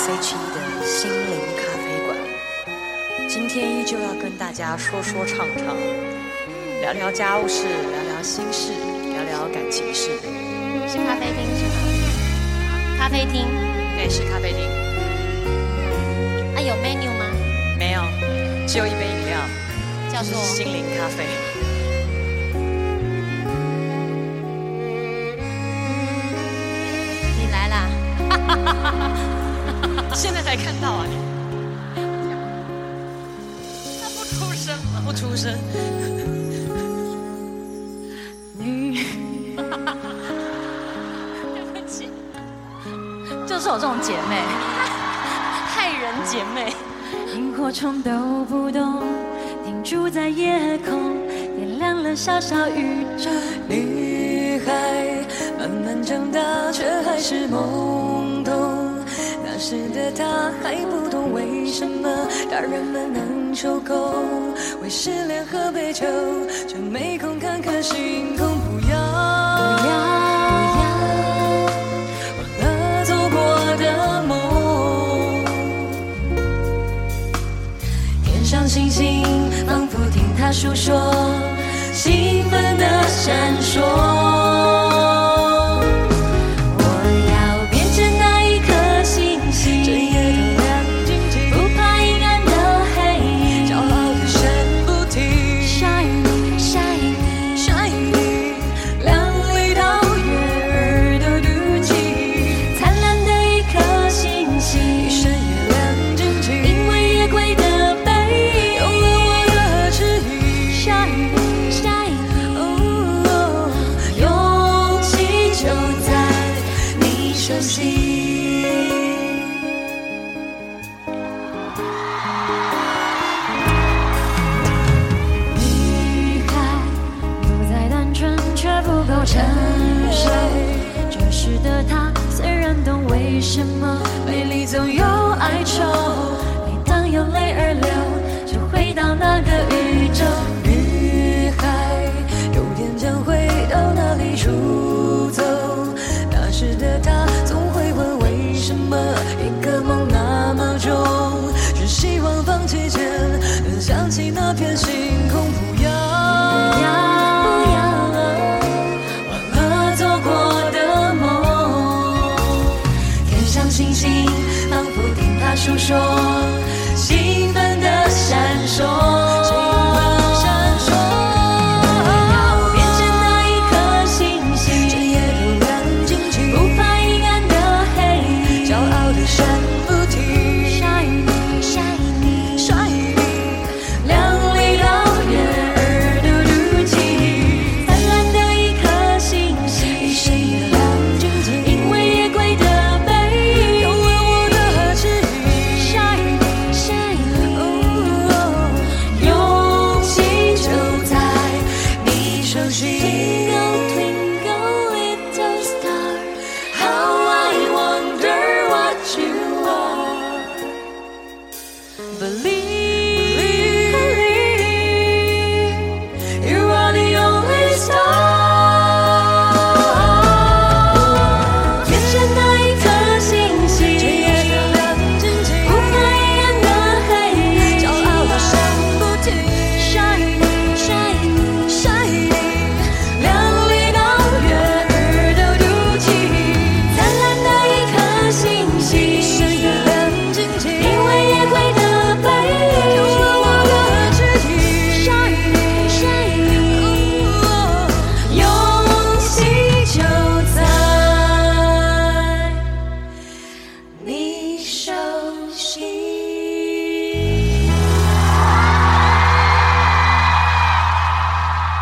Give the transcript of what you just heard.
SHE 的心灵咖啡馆，今天依旧要跟大家说说唱唱，聊聊家务事，聊聊心事，聊聊感情事。 是咖啡厅是吗？咖啡厅， 对，是咖啡厅。 啊，有 menu 吗？ 没有，只有一杯饮料， 叫做心灵咖啡。 你来啦！ 现在才看到啊你！他不出声吗？不出声。 你，对不起，就是有这种姐妹，害人姐妹。萤火虫都不懂，停驻在夜空，点亮了小小宇宙。 女孩慢慢长大，却还是懵懂。那时的她还不懂为什么大人们能抽空，为失恋喝杯酒，就没空看看星空。不要，不要，忘了走过的梦。天上星星仿佛听她诉说，兴奋地闪烁。成熟，这时的她虽然懂为什么美丽总有哀愁，每当有泪儿流，就回到那个宇宙。女孩有天将会到哪里出走，那时的她总会问为什么一个梦那么重，只希望放弃前能想起那片星空。不要，不要星星仿佛听她诉说，